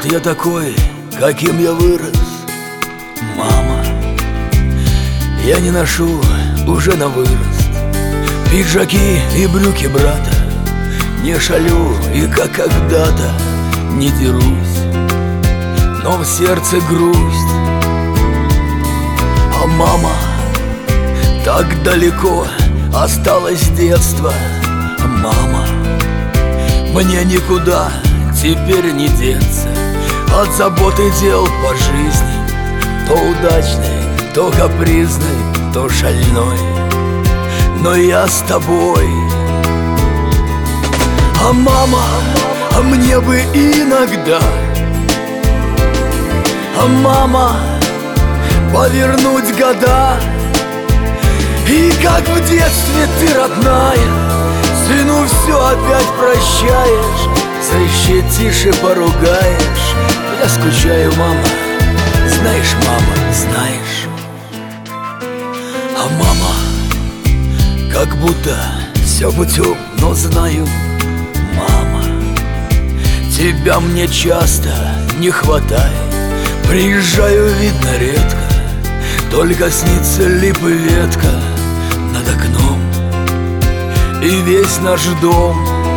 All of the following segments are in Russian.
Вот я такой, каким я вырос, мама. Я не ношу уже на вырост пиджаки и брюки брата. Не шалю и как когда-то не дерусь, но в сердце грусть. А мама так далеко осталось детство. Мама, мне никуда теперь не деться от заботы дел по жизни, то удачной, то капризной, то шальной. Но я с тобой. А мама, а мне бы иногда, а мама, повернуть года. И как в детстве ты, родная, сыну все опять прощаешь, защитишь и поругаешь. Я скучаю, мама, знаешь, мама, знаешь. А мама, как будто все путем, но знаю, мама, тебя мне часто не хватает. Приезжаю, видно, редко, только снится лип и ветка над окном и весь наш дом.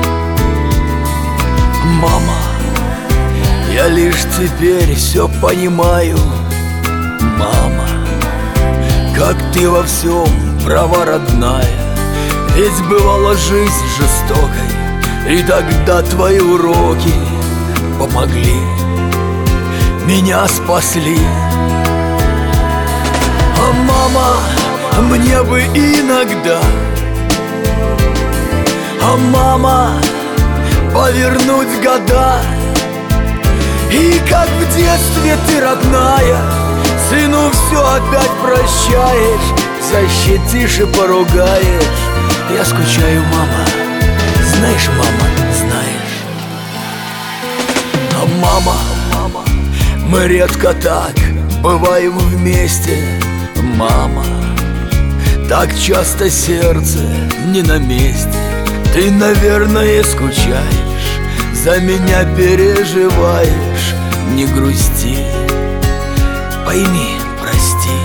Мама, я лишь теперь все понимаю, мама, как ты во всем права, родная. Ведь бывала жизнь жестокой, и тогда твои уроки помогли, меня спасли. А мама, мне бы иногда, а мама, повернуть года. И как в детстве ты, родная, сыну все опять прощаешь, защитишь и поругаешь. Я скучаю, мама, знаешь, мама, знаешь. А мама, мы редко так бываем вместе, мама. Так часто сердце не на месте. Ты, наверное, скучаешь, за меня переживаешь. Не грусти, пойми, прости.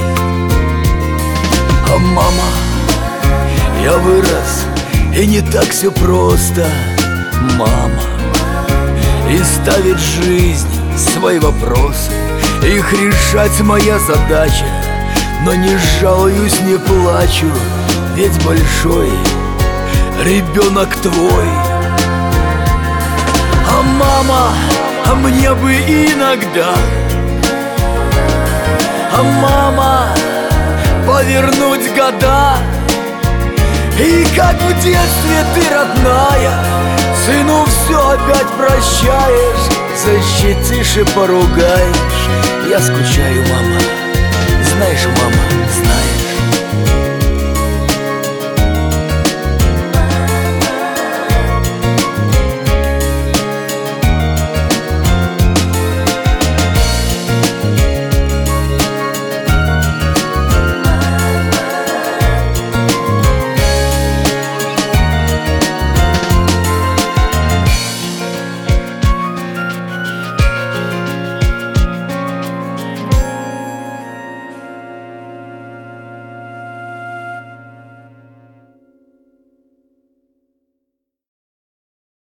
А мама, я вырос, и не так все просто, мама. И ставит жизнь свои вопросы, их решать моя задача. Но не жалуюсь, не плачу, ведь большой ребенок твой. А мама, а мне бы иногда, а мама, повернуть года. И как в детстве ты, родная, сыну все опять прощаешь, защитишь и поругаешь. Я скучаю, мама,